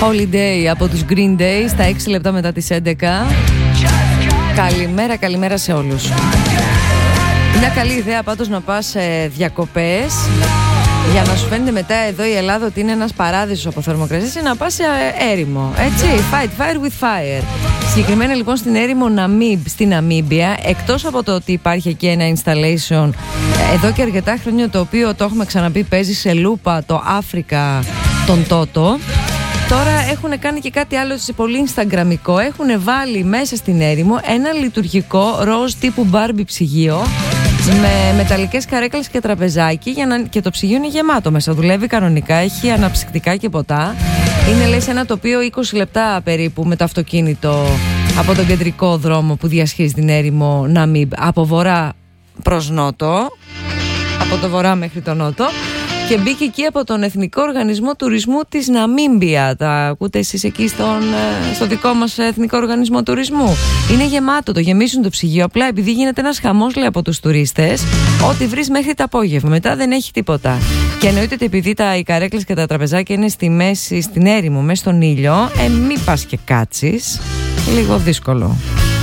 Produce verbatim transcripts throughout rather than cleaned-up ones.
Holiday από τους Green Day στα έξι λεπτά μετά τις έντεκα. Καλημέρα, καλημέρα σε όλους. Μια καλή ιδέα πάντως να πας σε διακοπές για να σου φαίνεται μετά εδώ η Ελλάδα ότι είναι ένας παράδεισος από θερμοκρασίες, είναι να πας σε έρημο, έτσι, fight fire with fire. Συγκεκριμένα λοιπόν στην έρημο Ναμίμπ, στην Ναμίμπια, εκτός από το ότι υπάρχει εκεί ένα installation εδώ και αρκετά χρόνια, το οποίο το έχουμε ξαναπεί παίζει σε λούπα το Αφρικα τον Τότο, τώρα έχουν κάνει και κάτι άλλο πολύ instagramικό. Έχουν βάλει μέσα στην έρημο ένα λειτουργικό ροζ τύπου Barbie ψυγείο με μεταλλικές καρέκλες και τραπεζάκι για να... και το ψυγείο είναι γεμάτο μέσα, δουλεύει κανονικά, έχει αναψυκτικά και ποτά. Είναι λέει σε ένα τοπίο είκοσι λεπτά περίπου με το αυτοκίνητο από τον κεντρικό δρόμο που διασχίζει την έρημο Ναμίμπ από βορρά προς νότο, από το βορρά μέχρι το νότο, και μπήκε εκεί από τον Εθνικό Οργανισμό Τουρισμού της Ναμίμπια. Τα ακούτε εσείς εκεί στον, στο δικό μας Εθνικό Οργανισμό Τουρισμού. Είναι γεμάτο, το γεμίσουν το ψυγείο. Απλά επειδή γίνεται ένας χαμός, λέει, από τους τουρίστες, ό,τι βρεις μέχρι το απόγευμα. Μετά δεν έχει τίποτα. Και εννοείται ότι επειδή τα, οι καρέκλες και τα τραπεζάκια είναι στη μέση, στην έρημο, μέσα στον ήλιο, ε, μην πας και κάτσεις. Λίγο δύσκολο.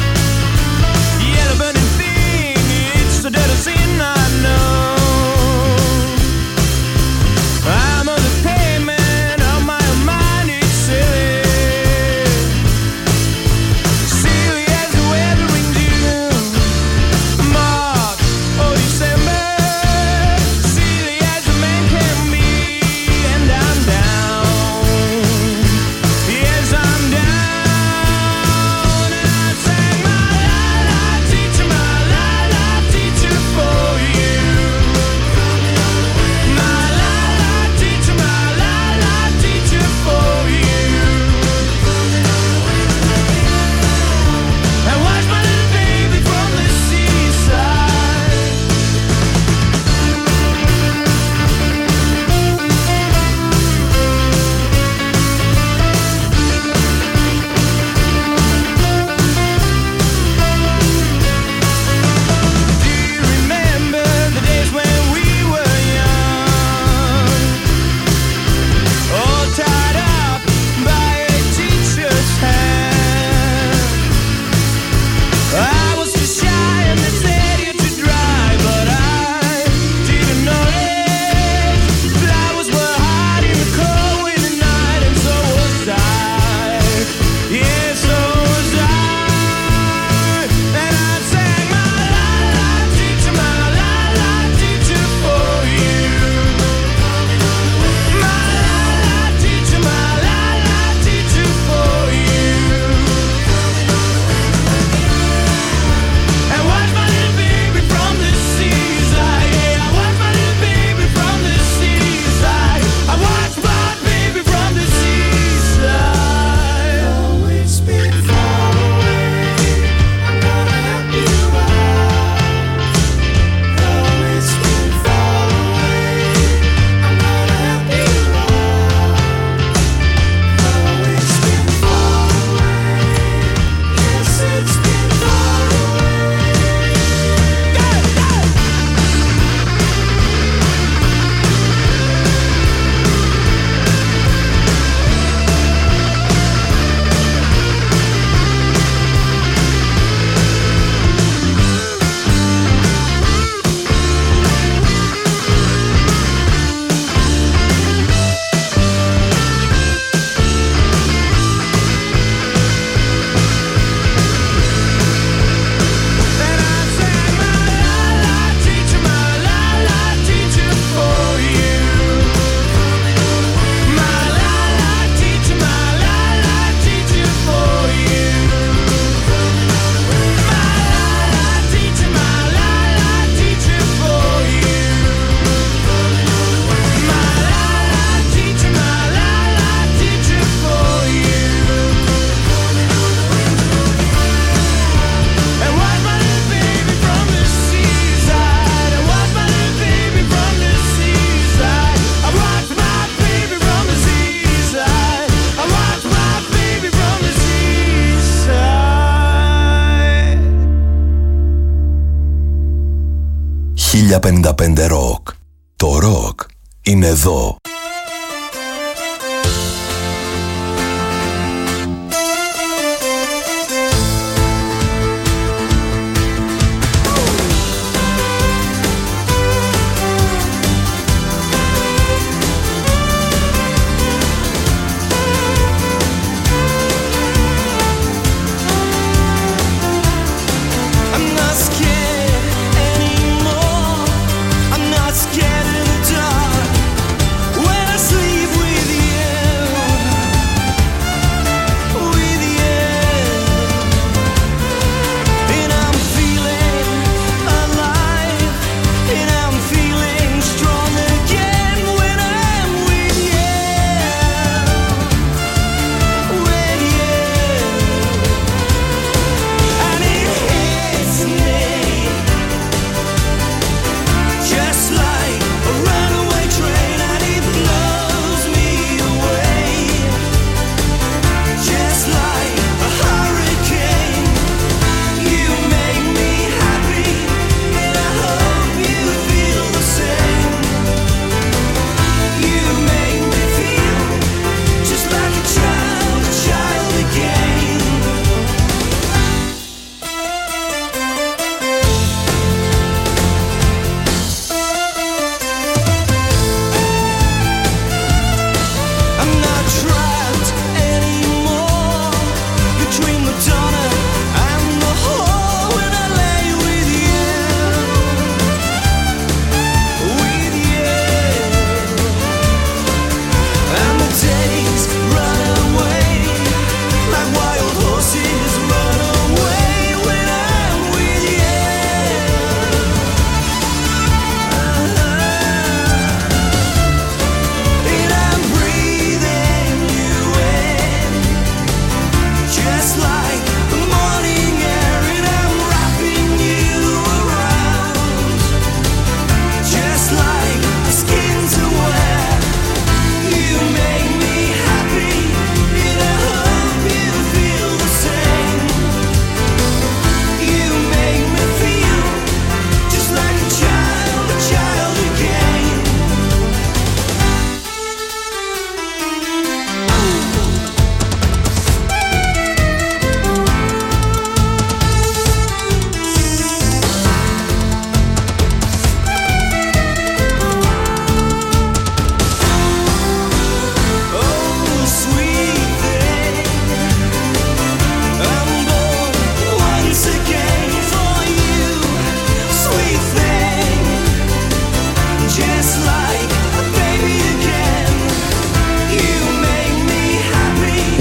χίλια πενήντα πέντε Rock. Το rock είναι εδώ.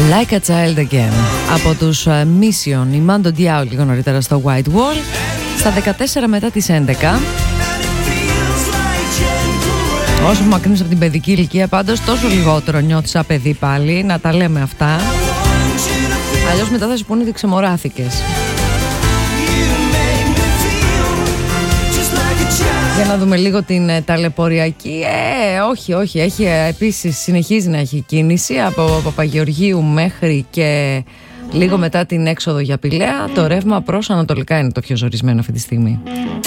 Like a Child Again από τους uh, Mission, η Mando Diao λίγο νωρίτερα στο White Wall στα δεκατέσσερα μετά τις έντεκα. Όσο μακρύνεις από την παιδική ηλικία πάντως τόσο λιγότερο νιώθεις σαν παιδί πάλι, να τα λέμε αυτά, αλλιώς μετά θα σου πούνε ότι ξεμοράθηκες. Για να δούμε λίγο την ε, ταλαιπωριακή. Ε, όχι, όχι. Έχει, ε, επίσης συνεχίζει να έχει κίνηση από Παπαγεωργίου μέχρι και λίγο μετά την έξοδο για Πηλαία. Το ρεύμα προς ανατολικά είναι το πιο ζορισμένο αυτή τη στιγμή.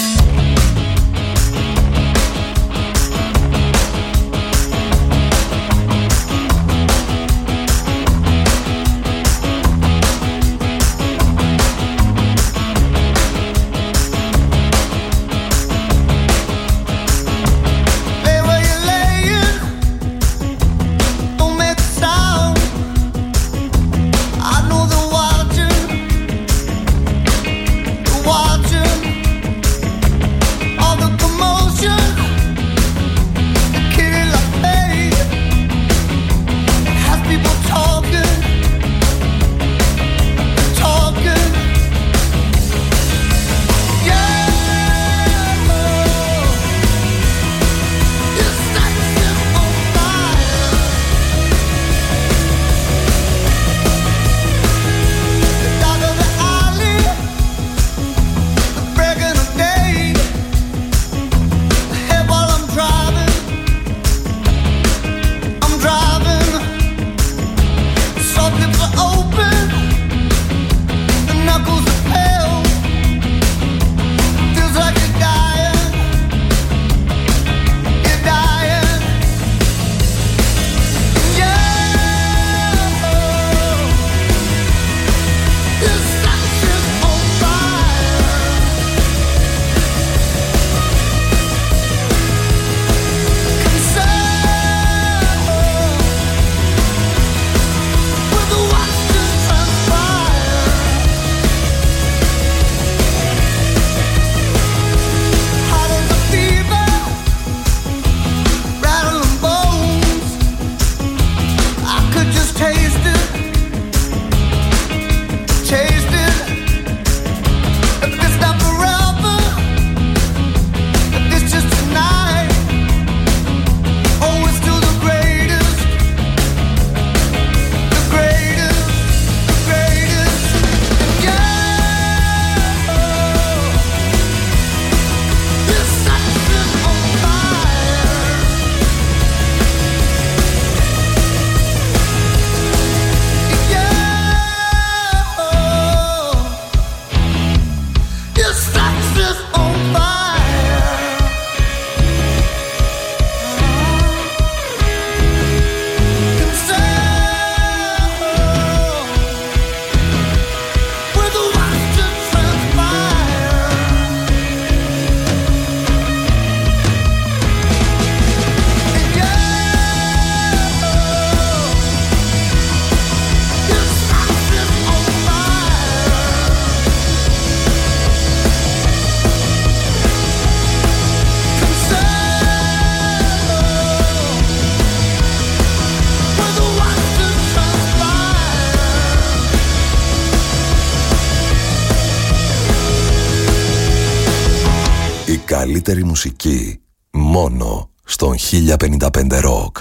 Καλύτερη μουσική μόνο στον χίλια πενήντα πέντε Rock.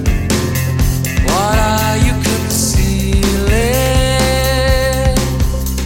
What are you concealing?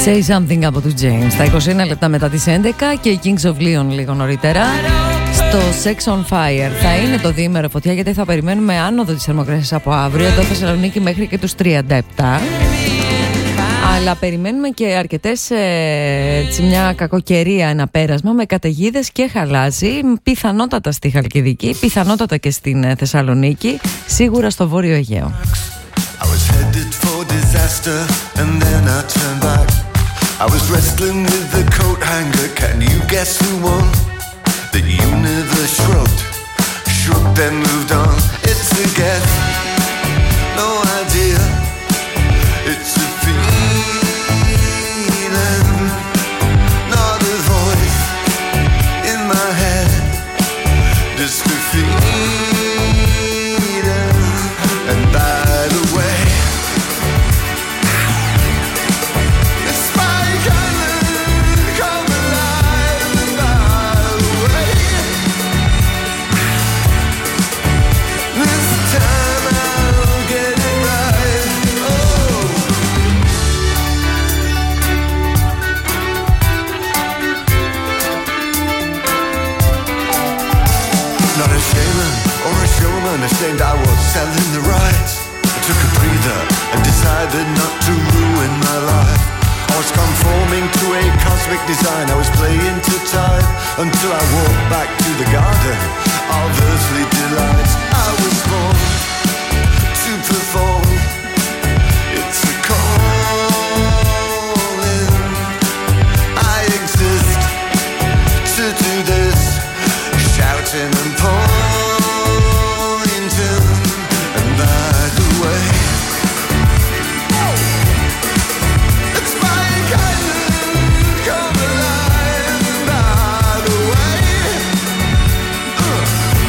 Say Something από τους James. Στα είκοσι ένα λεπτά μετά τις έντεκα και οι Kings of Leon λίγο νωρίτερα. Στο Sex on Fire θα είναι το διήμερο φωτιά, γιατί θα περιμένουμε άνοδο της θερμοκρασίας από αύριο εδώ Θεσσαλονίκη μέχρι και τους τριάντα επτά. Αλλά περιμένουμε και αρκετές, έτσι, μια κακοκαιρία, ένα πέρασμα με καταιγίδες και χαλάζι, πιθανότατα στη Χαλκιδική, πιθανότατα και στην Θεσσαλονίκη, σίγουρα στο Βόρειο Αιγαίο. I was headed for disaster and then I turned back. I was wrestling with the coat hanger, can you guess who won? The universe shrugged, shrugged then moved on. It's a guess, no idea. It's a feeling, not a voice in my head. Just a feeling, and by the way, it's my island, come alive. And by the way, this time I'll get it right. Oh, not a shaman or a showman, ashamed I was selling the rights. I took a breather and decided not to ruin my life. I was conforming to a cosmic design, I was playing to time until I walked back to the garden of earthly delights. I was born to perform, it's a calling. I exist to do this, shouting and pointing. And by the way, it's my island, come alive. And by the way, uh,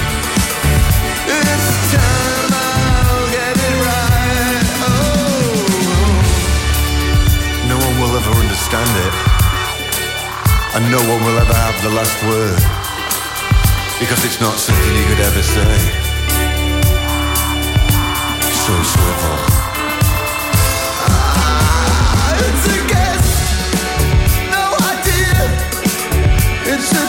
it's time I'll get it right. Oh, no one will ever understand it, and no one will ever have the last word, because it's not something you could ever say. So swivel. Ah, it's a guess, no idea. It's a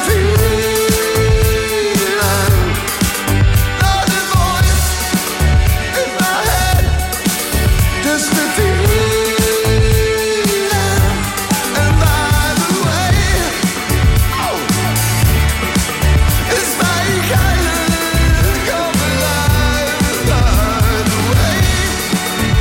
feeling, not a voice in my head. Just a feeling, and by the way, oh, it's my island, come alive. And by the way,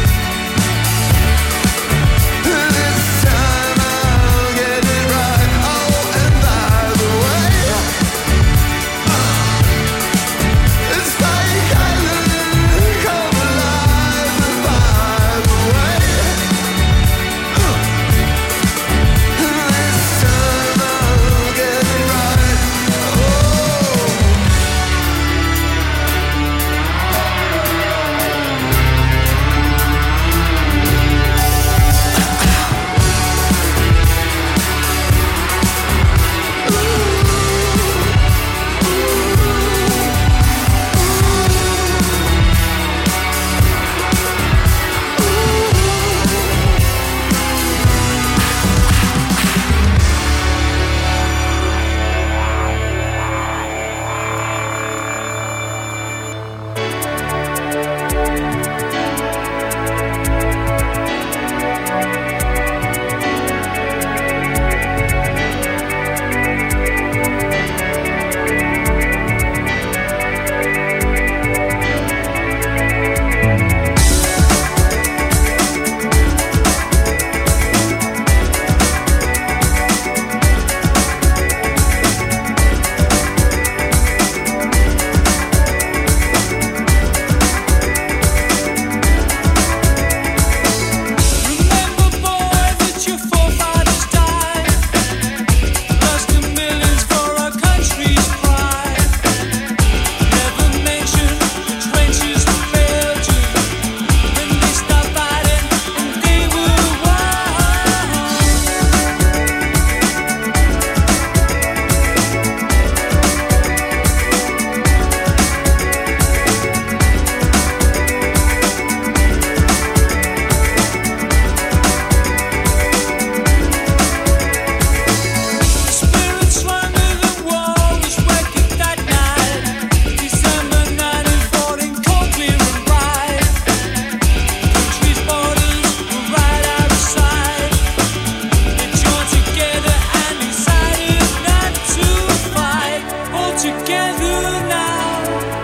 together now,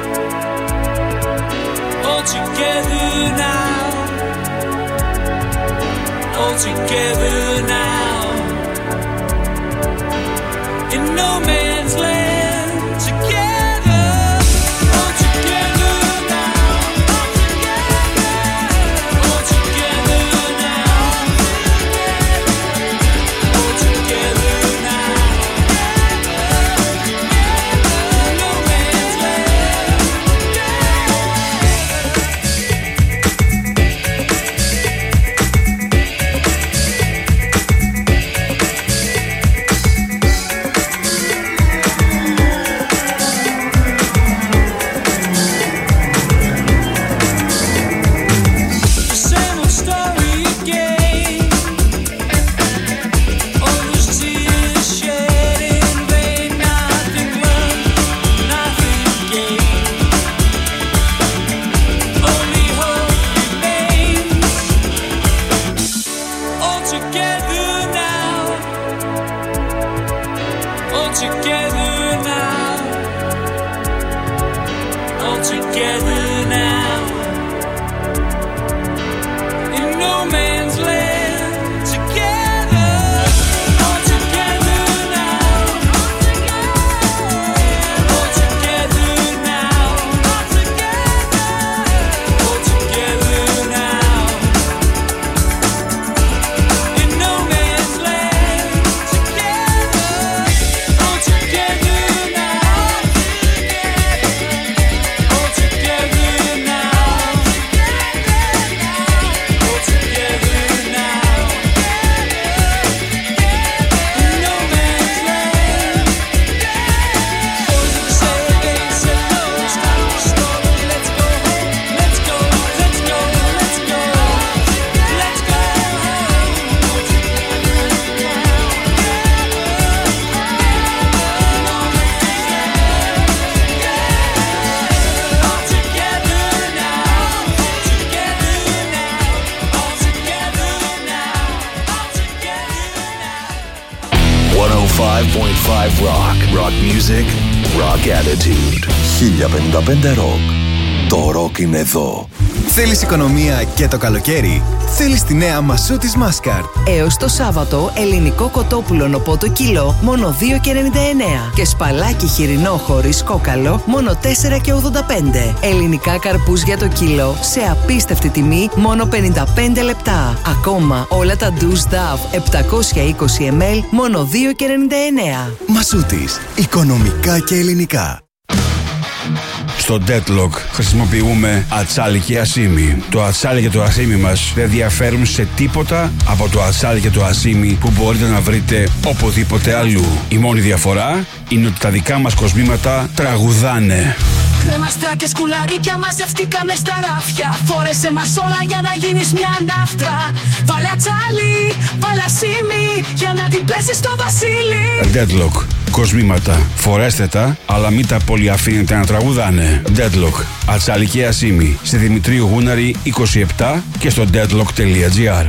all together now, all together now, in no man's land, together, all together now, all together, all together now, all together now, in no man's land, the same old story again. All those tears shed in vain, nothing learned, nothing gained. Only hope remains. All together now, all together now, all together now, in no man's land, together, all together now, all together now, all together now, in no man's land, together, all together now, all together now, all together now, in no man's land. Boys of the same age said no, stop the story, let's go home, let's go, let's go, let's go, let's go home. All together now, all together now, together now, all together now, all together now. εκατόν πέντε κόμμα πέντε Rock. Rock music, rock attitude. χίλια πενήντα πέντε Rock. Το rock είναι εδώ. Θέλεις οικονομία και το καλοκαίρι? Θέλεις τη νέα Μασούτης Μάσκαρ. Έως το Σάββατο, ελληνικό κοτόπουλο νοπότο κιλό μόνο δύο και ενενήντα εννέα και σπαλάκι χοιρινό χωρίς κόκαλο μόνο τέσσερα και ογδόντα πέντε. Ελληνικά καρπούζια το κιλό σε απίστευτη τιμή μόνο πενήντα πέντε λεπτά. Ακόμα όλα τα Douce Dove επτακόσια είκοσι μιλιλίτρα μόνο δύο και ενενήντα εννέα. Μασούτης. Οικονομικά και ελληνικά. Στο Deadlock χρησιμοποιούμε ατσάλι και ασίμι. Το ατσάλι και το ασίμι μας δεν διαφέρουν σε τίποτα από το ατσάλι και το ασίμι που μπορείτε να βρείτε οπουδήποτε αλλού. Η μόνη διαφορά είναι ότι τα δικά μας κοσμήματα τραγουδάνε. Κρέμαστρα και σκουλαρίκια μαζευτήκαμε στα ράφια. Φόρεσε μας όλα για να γίνεις μια ναύτρα. Βάλε ατσάλι, βάλε ασίμι για να την πλέσεις στο βασίλι. Deadlock. Κοσμήματα. Φορέστε τα, αλλά μην τα πολύ αφήνετε να τραγουδάνε. Deadlock. Ατσάλι και ασίμι. Στη Δημητρίου Γούναρη είκοσι επτά και στο deadlock τελεία gr.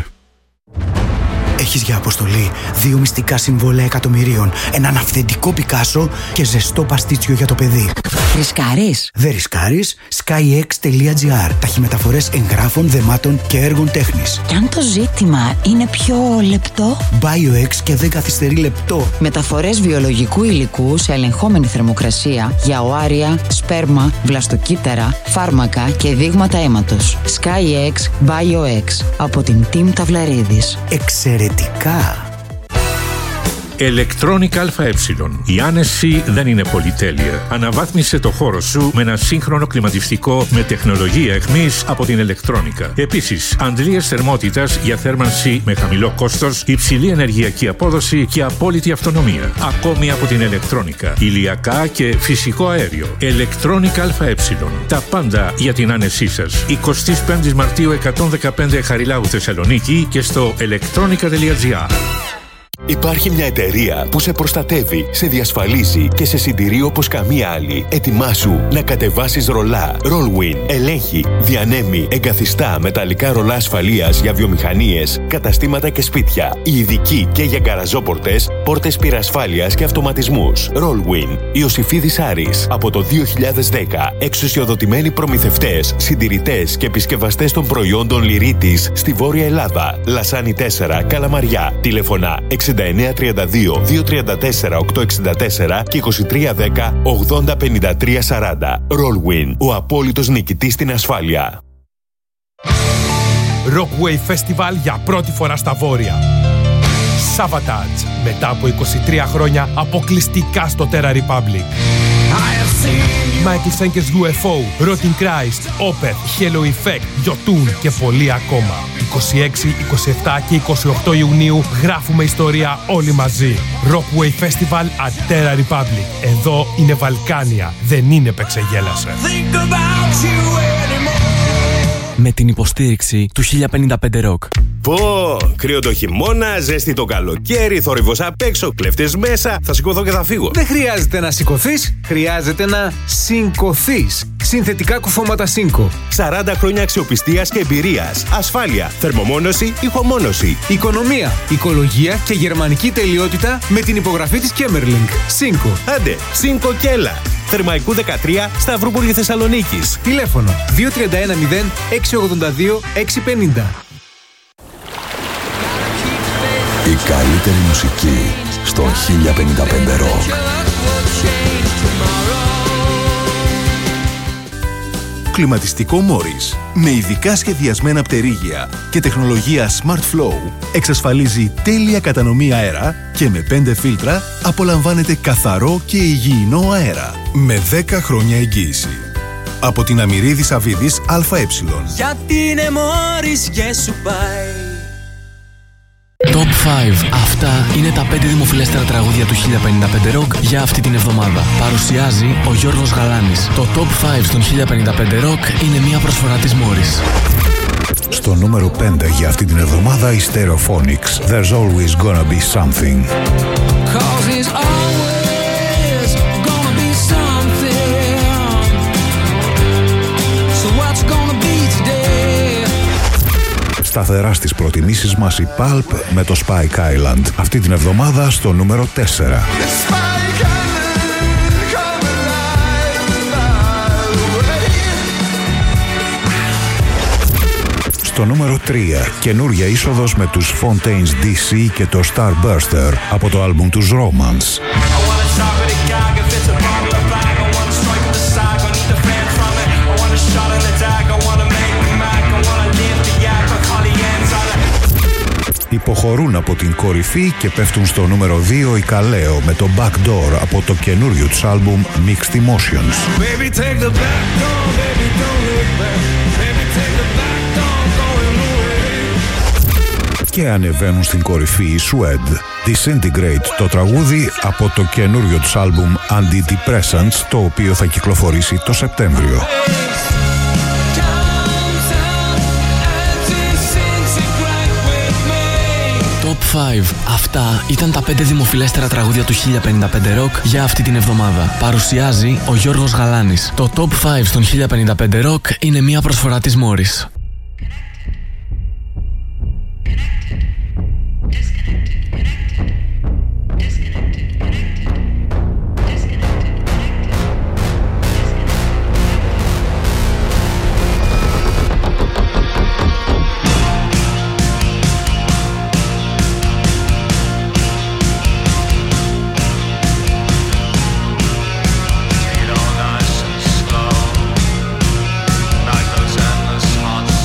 Έχεις για αποστολή δύο μυστικά συμβόλαια εκατομμυρίων, έναν αυθεντικό Πικάσο και ζεστό παστίτσιο για το παιδί. Ρισκάρεις? Δεν ρισκάρεις? skyx τελεία gr. Ταχυμεταφορές εγγράφων, δεμάτων και έργων τέχνης. Κι αν το ζήτημα είναι πιο λεπτό? BioX και δεν καθυστερεί λεπτό. Μεταφορές βιολογικού υλικού σε ελεγχόμενη θερμοκρασία για οάρια, σπέρμα, βλαστοκύτταρα, φάρμακα και δείγματα αίματος. skyx BioX από την Team Ταυλαρίδης. Εξαιρετικά! Electronic ΑΕ. Η άνεση δεν είναι πολυτέλεια. Αναβάθμισε το χώρο σου με ένα σύγχρονο κλιματιστικό με τεχνολογία εχμής από την Electronica. Επίσης, αντλίες θερμότητας για θέρμανση με χαμηλό κόστος, υψηλή ενεργειακή απόδοση και απόλυτη αυτονομία. Ακόμη από την Electronica. Ηλιακά και φυσικό αέριο. Electronic ΑΕ. Τα πάντα για την άνεσή σας. εικοστή πέμπτη Μαρτίου εκατόν δεκαπέντε Χαριλάου Θεσσαλονίκη και στο electronica τελεία gr. Υπάρχει μια εταιρεία που σε προστατεύει, σε διασφαλίζει και σε συντηρεί όπως καμία άλλη. Ετοιμάσου να κατεβάσεις ρολά. Rollwin ελέγχει, διανέμει, εγκαθιστά μεταλλικά ρολά ασφαλείας για βιομηχανίες, καταστήματα και σπίτια. Οι ειδικοί και για γκαραζόπορτες, πόρτες πυρασφάλειας και αυτοματισμούς. Rollwin. Ιωσηφίδης Άρης. Από το δύο χιλιάδες δέκα. Εξουσιοδοτημένοι προμηθευτές, συντηρητές και επισκευαστές των προϊόντων Λυρίτης στη Βόρεια Ελλάδα. Λασάνι τέσσερα, Καλαμαριά. Τηλεφωνά εξήντα εννέα τριάντα δύο διακόσια τριάντα τέσσερα οκτακόσια εξήντα τέσσερα και είκοσι τρία δέκα ογδόντα πενήντα τρία σαράντα. Rollwin. Ο απόλυτος νικητής στην ασφάλεια. Rockway Festival για πρώτη φορά στα Βόρεια. Savatage. Μετά από είκοσι τρία χρόνια αποκλειστικά στο Terra Republic. Michael Schenker's γιου εφ ο, Rotting Christ, Opeth, Halo Effect, Jotun και πολλοί ακόμα. είκοσι έξι, είκοσι επτά και είκοσι οκτώ Ιουνίου γράφουμε ιστορία όλοι μαζί. Rockway Festival at Terra Republic. Εδώ είναι Βαλκάνια, δεν είναι Πεξεγέλασε. Με την υποστήριξη του χίλια πενήντα πέντε Rock. Πω, κρύο το χειμώνα, ζέστη το καλοκαίρι, θόρυβος απ' έξω, κλέφτες μέσα, θα σηκωθώ και θα φύγω. Δεν χρειάζεται να σηκωθείς, χρειάζεται να σηκωθείς. Συνθετικά κουφώματα Σίνκο. σαράντα χρόνια αξιοπιστίας και εμπειρίας. Ασφάλεια, θερμομόνωση, ηχομόνωση. Οικονομία, οικολογία και γερμανική τελειότητα με την υπογραφή της Κέμερλινγκ. Σίνκο. Άντε, Σίνκο και έλα. Θερμαϊκού δεκατρία, Σταυρούπολη Θεσσαλονίκης. Τηλέφωνο δύο τρία ένα μηδέν έξι ογδόντα δύο έξι πενήντα. Η καλύτερη μουσική στο χίλια πενήντα πέντε Rock. Κλιματιστικό Morris με ειδικά σχεδιασμένα πτερίγια και τεχνολογία Smart Flow εξασφαλίζει τέλεια κατανομή αέρα και με πέντε φίλτρα απολαμβάνετε καθαρό και υγιεινό αέρα με δέκα χρόνια εγγύηση. Από την Αμυρίδη Σαββίδης ΑΕ. Γιατί είναι Morris και σου πάει. Top πέντε. Αυτά είναι τα πέντε δημοφιλέστερα τραγούδια του χίλια πενήντα πέντε Rock για αυτή την εβδομάδα. Παρουσιάζει ο Γιώργος Γαλάνης. Το Top πέντε στον χίλια πενήντα πέντε Rock είναι μια προσφορά της Morris. Στο νούμερο πέντε για αυτή την εβδομάδα η Stereophonics. There's always gonna be something. Cause there's always gonna be something. So what's gonna be today? Σταθερά στις προτιμήσεις μας η Pulp με το Spike Island. Αυτή την εβδομάδα στο νούμερο τέσσερα. Στο νούμερο τρία, καινούρια είσοδος με τους Fontaines ντι σι και το Starburster από το άλμπουμ τους Romance. Υποχωρούν από την κορυφή και πέφτουν στο νούμερο δύο η Καλέο με το Backdoor από το καινούριο τους άλμπουμ Mixed Emotions. Baby, take the back door, baby, don't look back. Baby, take the back door, going away. Και ανεβαίνουν στην κορυφή οι Suede. Disintegrate, το τραγούδι από το καινούριο τους άλμπουμ Antidepressants, το οποίο θα κυκλοφορήσει το Σεπτέμβριο. Top πέντε. Αυτά ήταν τα πέντε δημοφιλέστερα τραγούδια του χίλια πενήντα πέντε Rock για αυτή την εβδομάδα. Παρουσιάζει ο Γιώργος Γαλάνης. Το Top πέντε στον χίλια πενήντα πέντε Rock είναι μια προσφορά της Morris. Like those endless hot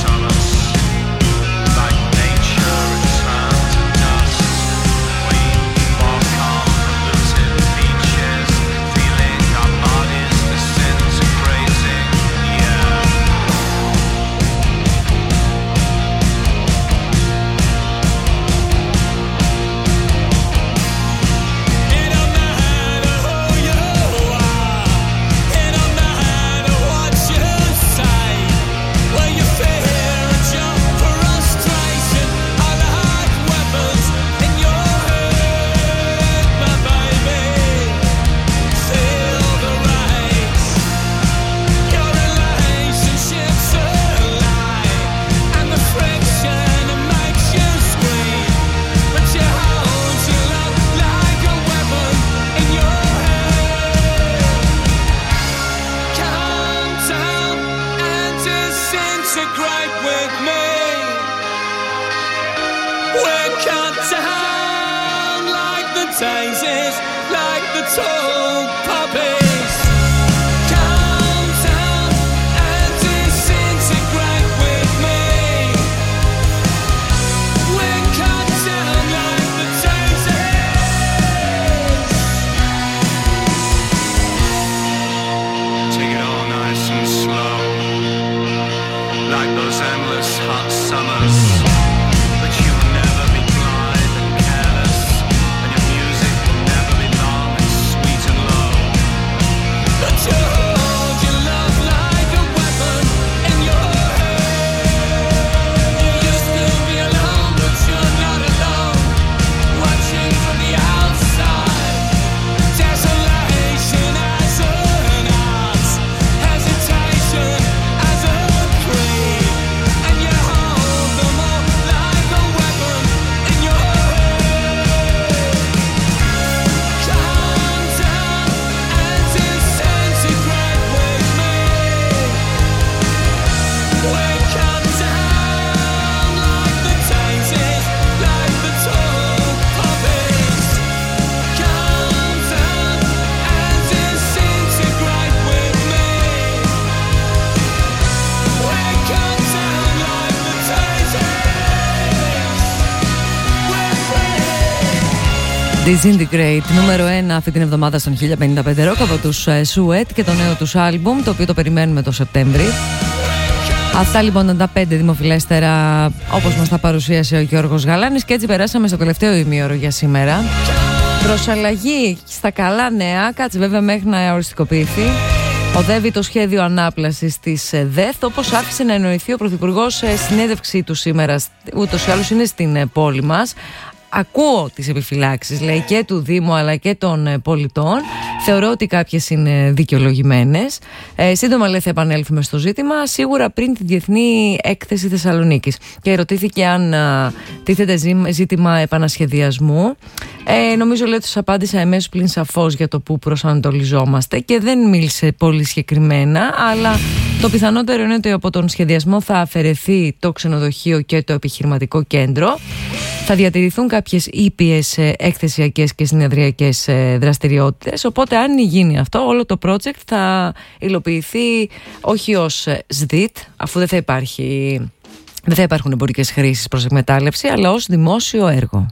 disintegrate with me. We're cut down like the daisies, like the tall poppies. Come down and disintegrate with me. We're cut down like the daisies. Take it all nice and slow, like those endless hot summers. But you'll never be blind and careless, and your music will never be long and sweet and low. But you hold your love like a weapon in your hand. You used to be alone, but you're not alone. Watching from the outside, desolation as an art, hesitation as a creed, and you hold them all like a weapon in your hand. Come down and disintegrate with me. We're cut down like the daisies, like the tall poppies. Come down and disintegrate with me. We're cut down like the daisies. We're free. Disintegrate, νούμερο ένα αυτή την εβδομάδα στον χίλια πενήντα πέντε Rock από τους ε, Sweat και το νέο τους άλμπουμ, το οποίο το περιμένουμε το Σεπτέμβρη. Αυτά λοιπόν ήταν τα πέντε δημοφιλέστερα όπως μας τα παρουσίασε ο Γιώργος Γαλάνης, και έτσι περάσαμε στο τελευταίο ημίωρο για σήμερα. Προσαλλαγή στα καλά νέα, κάτσε βέβαια μέχρι να οριστικοποιηθεί. Οδεύει το σχέδιο ανάπλασης της ε, ΔΕΘ, όπως άφησε να εννοηθεί ο Πρωθυπουργός ε, συνέντευξή του σήμερα, ούτως ή άλλως είναι στην ε, πόλη μας. Ακούω τις επιφυλάξεις, λέει, και του Δήμου αλλά και των ε, πολιτών. Θεωρώ ότι κάποιες είναι δικαιολογημένες. Ε, σύντομα, λέει, θα επανέλθουμε στο ζήτημα, σίγουρα πριν τη Διεθνή Έκθεση Θεσσαλονίκης. Και ρωτήθηκε αν α, τίθεται ζήτημα επανασχεδιασμού. Ε, νομίζω, λέει, τους απάντησα εμέσως πλην σαφώς για το που προσανατολιζόμαστε και δεν μίλησε πολύ συγκεκριμένα, αλλά το πιθανότερο είναι ότι από τον σχεδιασμό θα αφαιρεθεί το ξενοδοχείο και το επιχειρηματικό κέντρο. Θα διατηρηθούν κάποιες ήπιες εκθεσιακές και συνεδριακές δραστηριότητες, οπότε αν γίνει αυτό, όλο το project θα υλοποιηθεί όχι ως ΣΔΙΤ, αφού δεν θα υπάρχει, δεν θα υπάρχουν εμπορικές χρήσεις προς εκμετάλλευση, αλλά ως δημόσιο έργο.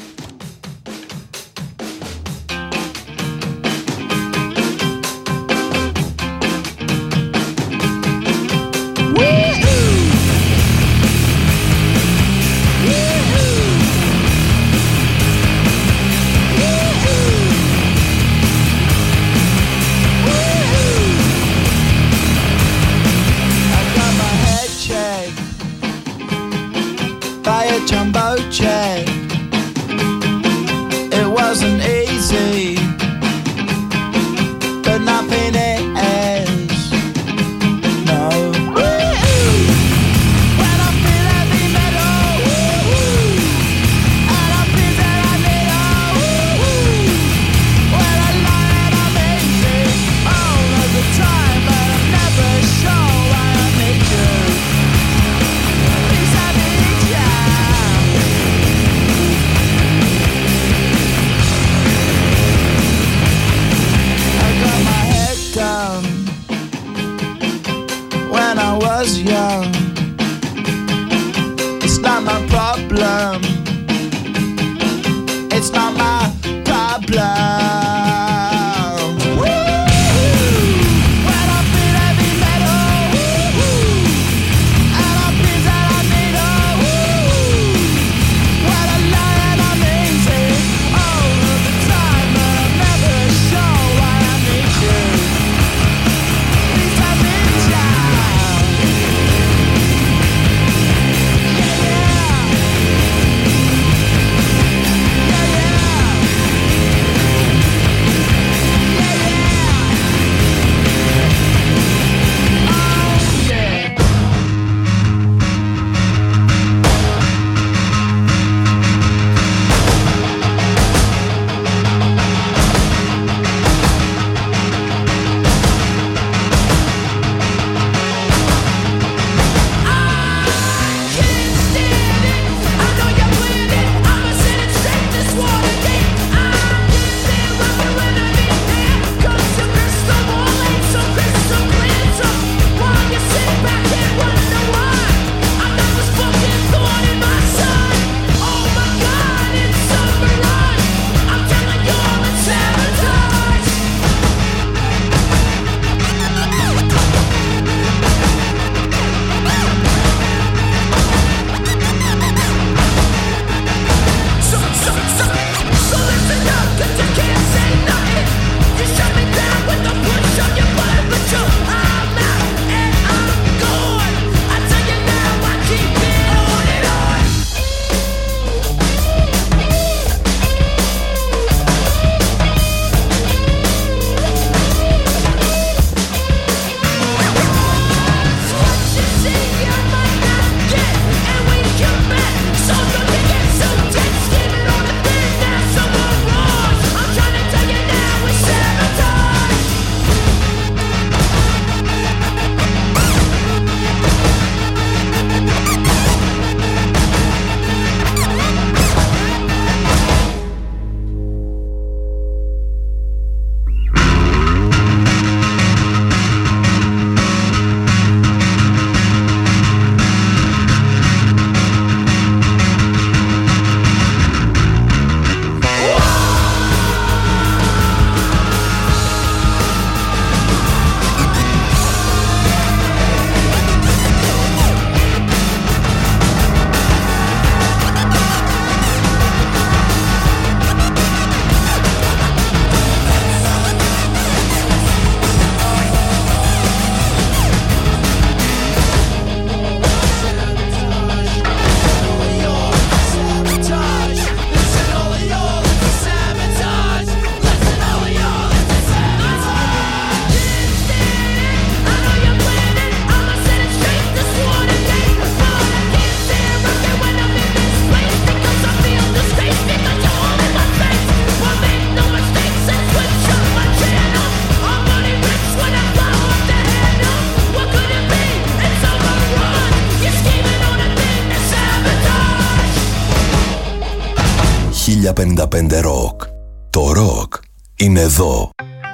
Jumbo check. It wasn't easy, but nothing is. No. When I feel heavy metal, and I feel that I need a. When I lie and I'm easy all of the time, but I'm never sure why I need you. Please I need you. Down when I was young. It's not my problem. It's not my problem. When I feel heavy metal, and I feel that I need a. When I lie and I'm easy all of the time, but I'm never sure why I need you. Please I need you. πενήντα πέντε Rock. Το ροκ είναι εδώ.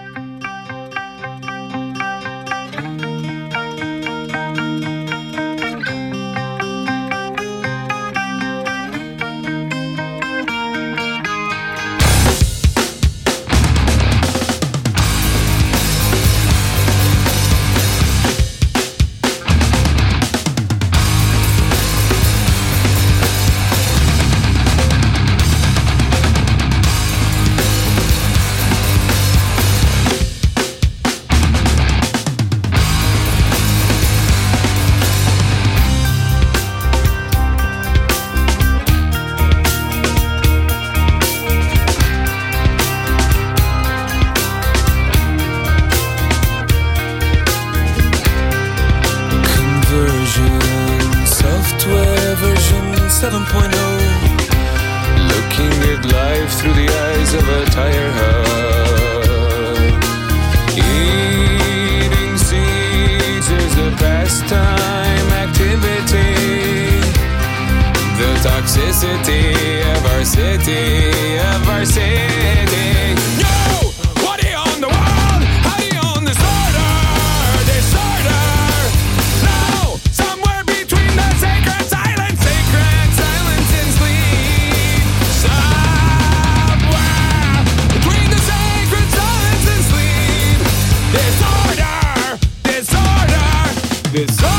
seven point oh. Looking at life through the eyes of a tire hub. Eating seeds is a pastime activity. The toxicity of our city, of our city. Yo! What do you own the world? How do you own this order? Disorder! No! Somewhere between the sacred silence, sacred silence and sleep. Somewhere between the sacred silence and sleep. Disorder! Disorder! Disorder!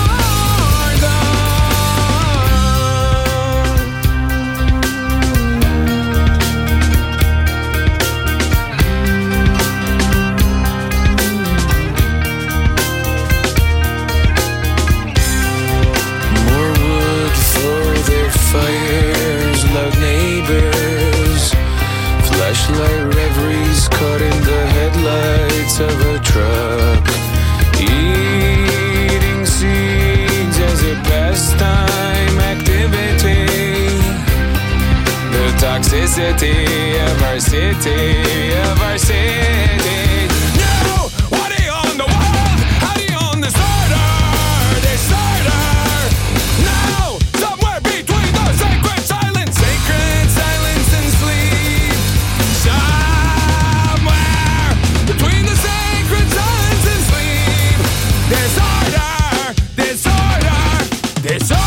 Fires, loud neighbors, flashlight reveries caught in the headlights of a truck. Eating seeds as a pastime activity. The toxicity of our city, of our city. No! What do you own the world? How do you own this order? Disorder! No! Somewhere between the sacred silence, sacred silence and sleep. Somewhere between the sacred silence and sleep. Disorder, disorder, disorder.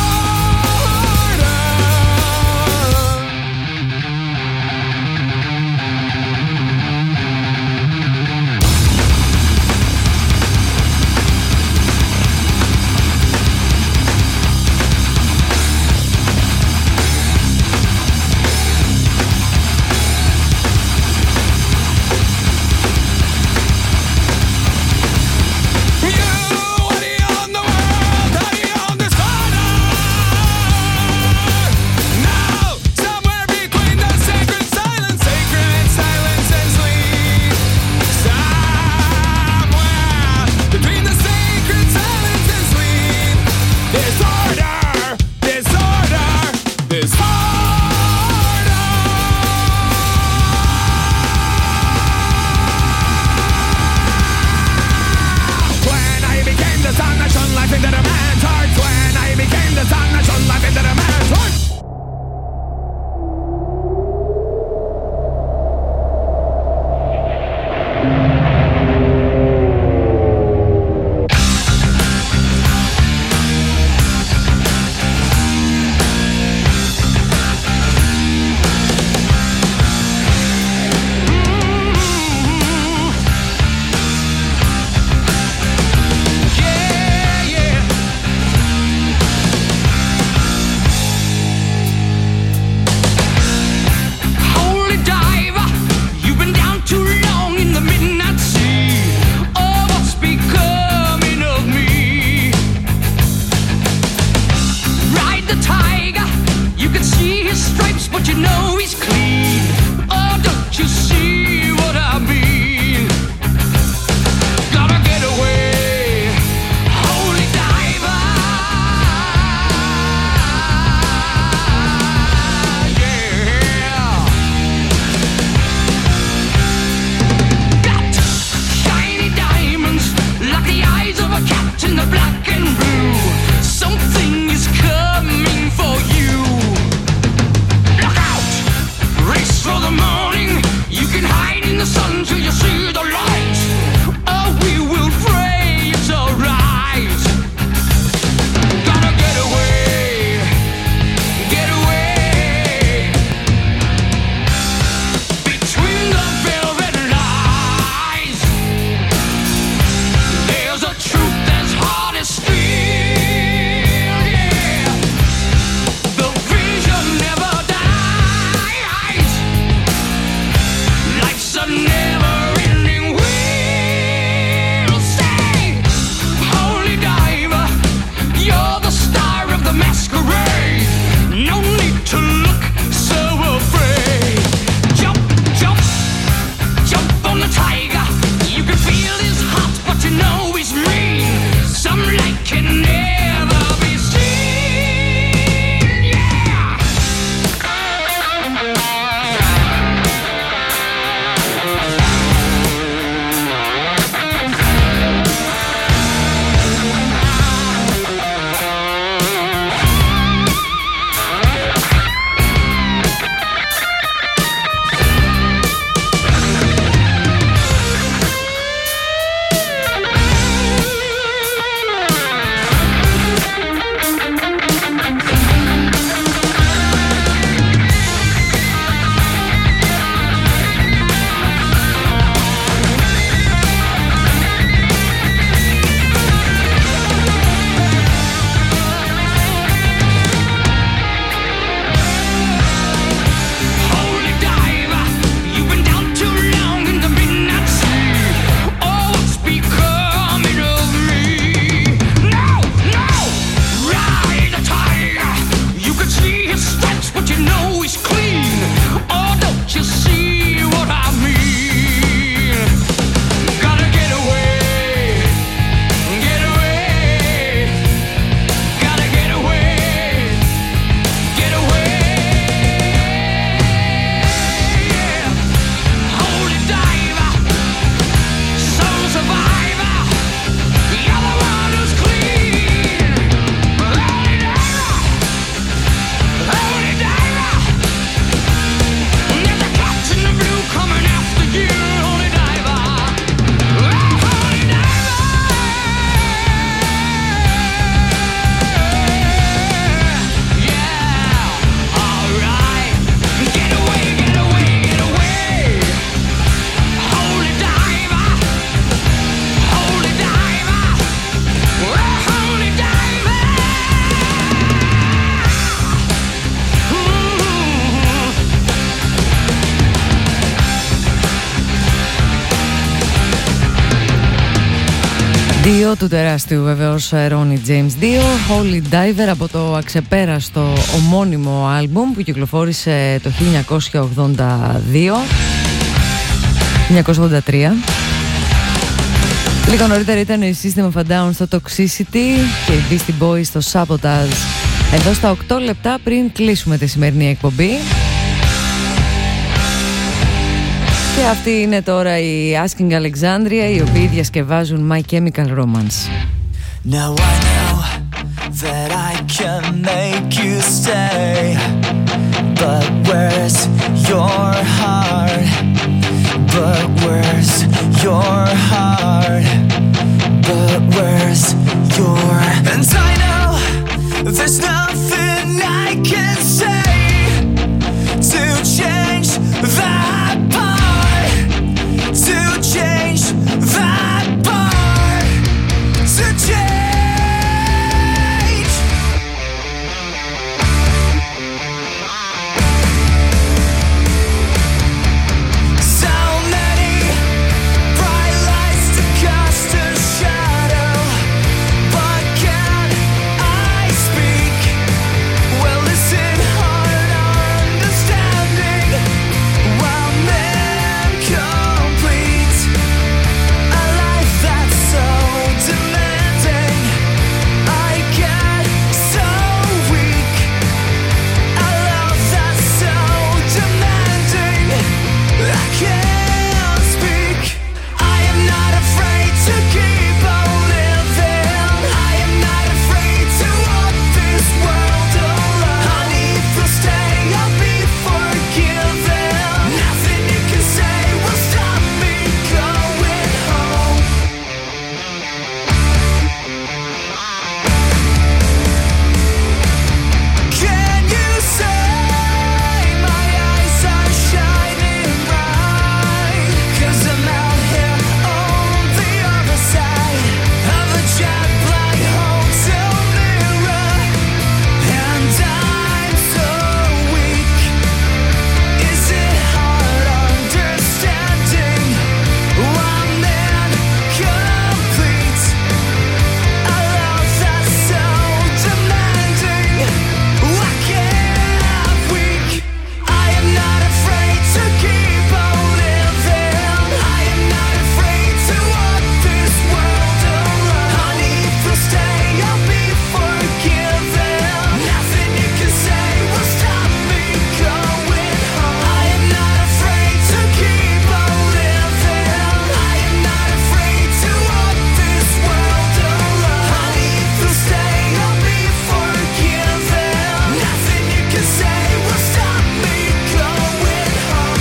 Δύο του τεράστιου βεβαίως Ronnie James δύο, Holy Diver από το αξεπέραστο ομώνυμο άλμπουμ που κυκλοφόρησε το χίλια εννιακόσια ογδόντα δύο χίλια εννιακόσια ογδόντα τρία. Λίγο νωρίτερα ήταν η System of a Down στο Toxicity και η Beastie Boys στο Sabotage. Εδώ στα οκτώ λεπτά πριν κλείσουμε τη σημερινή εκπομπή. Και αυτή είναι τώρα η Asking Alexandria, οι οποίοι διασκευάζουν My Chemical Romance. Now I know that I can make you stay, but where's your heart? But where's your heart? But where's your... And I know there's nothing I can say to change that part, to change that part, to change. So many bright lights to cast a shadow, but can I speak? Well, listen hard, understanding while men complete a life that's so demanding. I get so weak. A love that's so demanding. I can't speak. I am not afraid to keep on living. I am not afraid to walk this world alone. Honey, if you'll stay, I'll be forgiven. Nothing you can say will stop me going home. Can you say my eyes are shining bright? 'Cause I'm out here on the other side of a jet black hotel mirror, and I'm so weak. Is it hard understanding why men complete a love that's so demanding? I can't weak. I am not afraid to keep on living. I am not afraid to walk this world alone. Honey, if you'll stay, I'll be forgiven. Nothing you can say will stop me going home. I am not afraid to keep on living. I am not afraid to walk this world alone. Honey, if you'll stay, I'll be forgiven. Nothing you can say will stop me going home.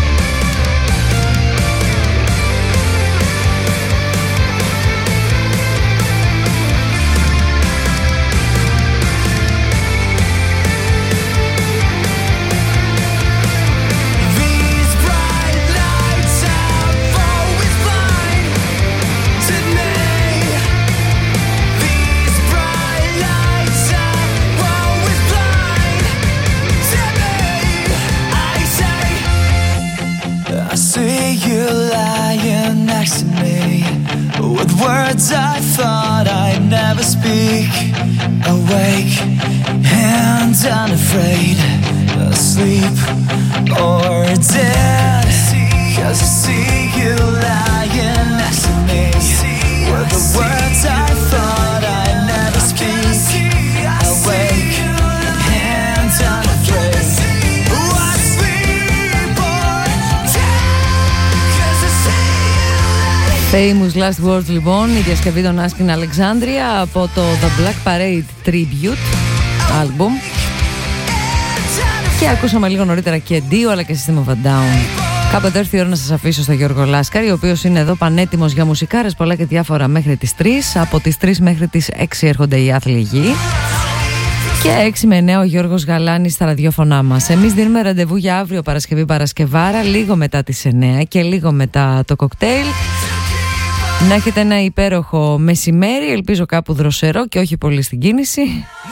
These bright lights have always blinded me. These bright lights have always blinded me. I say, I see you lying next to me with words I thought I'd never speak. Awake and unafraid, asleep or dead. 'Cause I see you lying next to me with the words I thought I'd never speak. Awake and unafraid, asleep or dead. 'Cause I see you lying. Famous Last Words λοιπόν, η διασκευή των Asking Alexandria από το The Black Parade Tribute album. Και ακούσαμε λίγο νωρίτερα και δύο αλλά και System of a Down. Κάποτε έρθει η ώρα να σας αφήσω στο Γιώργο Λάσκαρη, ο οποίος είναι εδώ πανέτοιμος για μουσικάρες πολλά και διάφορα μέχρι τις τρεις. Από τις τρεις μέχρι τις έξι έρχονται οι άθλοι γη. Και έξι με εννέα ο Γιώργος Γαλάνης στα ραδιόφωνά μας. Εμείς δίνουμε ραντεβού για αύριο Παρασκευή Παρασκευάρα, λίγο μετά τις εννέα και λίγο μετά το κοκτέιλ. Να έχετε ένα υπέροχο μεσημέρι, ελπίζω κάπου δροσερό και όχι πολύ στην κίνηση.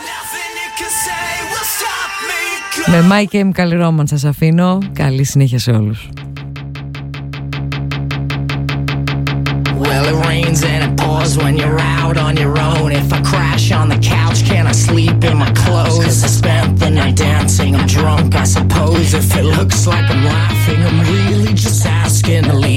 Με My Chemical Romance σας αφήνω. Καλή συνέχεια σε όλους. Well, it rains and it pours does when you're out on your own. If I crash on the couch, can I sleep in my clothes? Cause I spent the night dancing, I'm drunk I suppose. If it looks like I'm laughing, I'm really just asking to leave.